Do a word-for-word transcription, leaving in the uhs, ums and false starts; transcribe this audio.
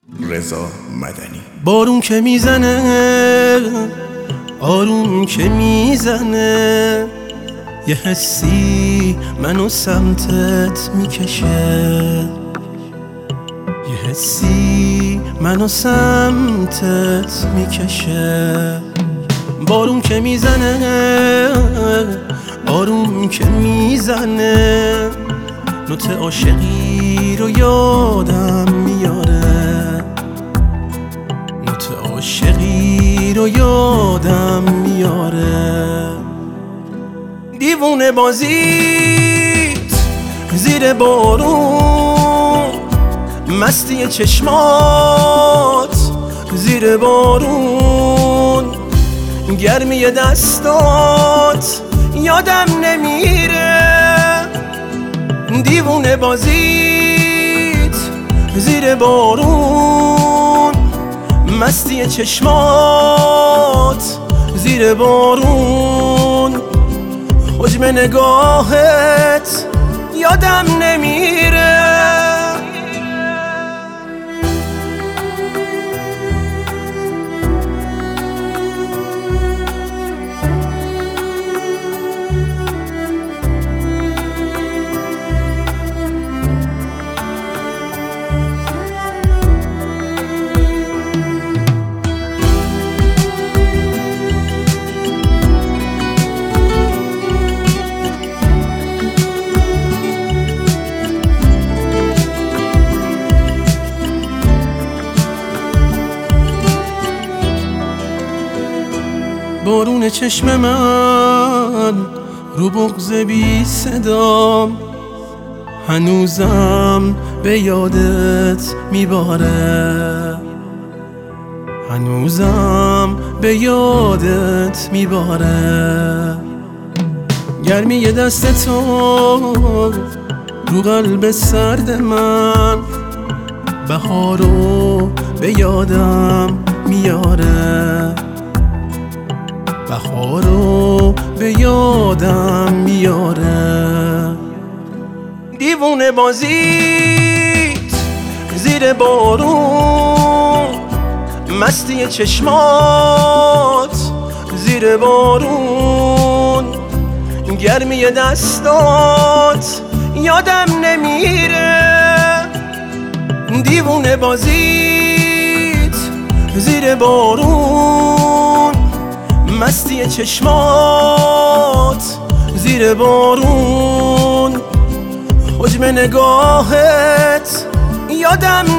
رضا مدنی. بارون که میزنه آروم که میزنه، یه حسی منو سمتت میکشه، یه حسی منو سمتت میکشه. بارون که میزنه آروم که میزنه، نوت عاشقی رو یادم میاره، نوت عاشقی رو یادم میاره. دیوونه بازیت زیر بارون، مستی چشمات زیر بارون، گرمی دستات یادم نمیره. دیوونه بازیت زیر بارون، مستی چشمات زیر بارون، حجم نگاهت یادم نمیره. بارون چشم من رو بغض بی صدام، هنوزم به یادت میباره، هنوزم به یادت میباره. گرمی دست تو رو قلب سرد من، بهارو به یادم میاره، بهارو به یادم میاره. دیوونه بازیت زیر بارون، مستی چشمات زیر بارون، گرمی دستات یادم نمیره. دیوونه بازیت زیر بارون، مستی چشمات زیر بارون، حجم نگاهت یادم